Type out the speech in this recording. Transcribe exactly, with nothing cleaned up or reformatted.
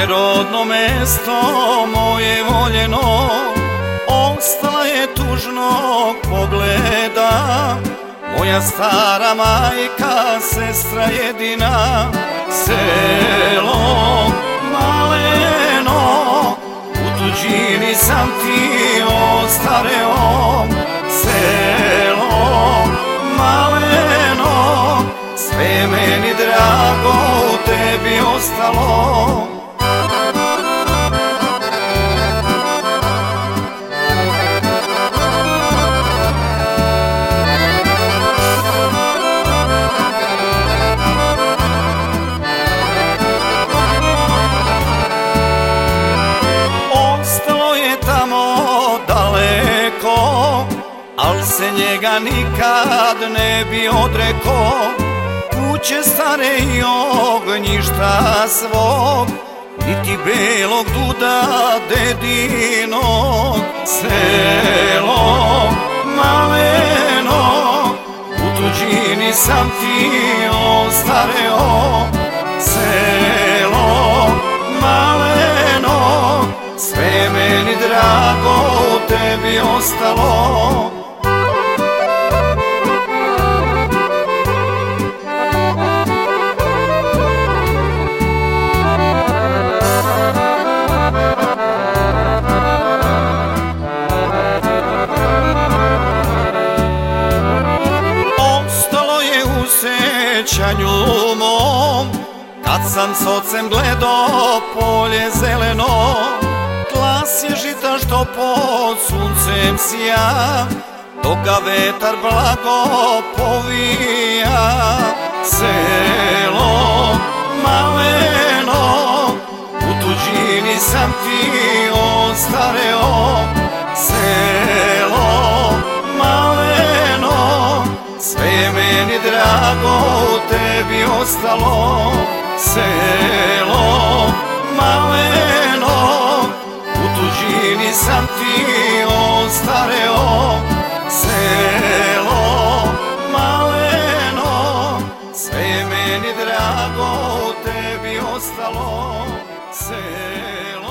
rodno mesto moje voljeno, ostala je tužnog pogleda. Moja stara majka, sestra jedina, selo maleno. U tuđini sam ti ostareo, selo maleno. Sve je meni drago, u tebi ostalo. Al se njega nikad ne bi odreko, kuće stare i ognjišta svog, niti belog duda dedinog. Selo maleno, u tuđini sam ti ostareo, selo maleno. Sve je meni drago, u tebi ostalo. Sjećanju mom, kad sam s ocem gledao polje zeleno, glas je žita što pod suncem sija, dok ga vetar blago povija. Selo maleno, u tuđini sam ti ostareo, selo maleno. Sve je meni drago, u tebi ostalo, selo maleno. U tuđini sam ti ostareo, selo maleno. Sve je meni drago, u tebi ostalo, selo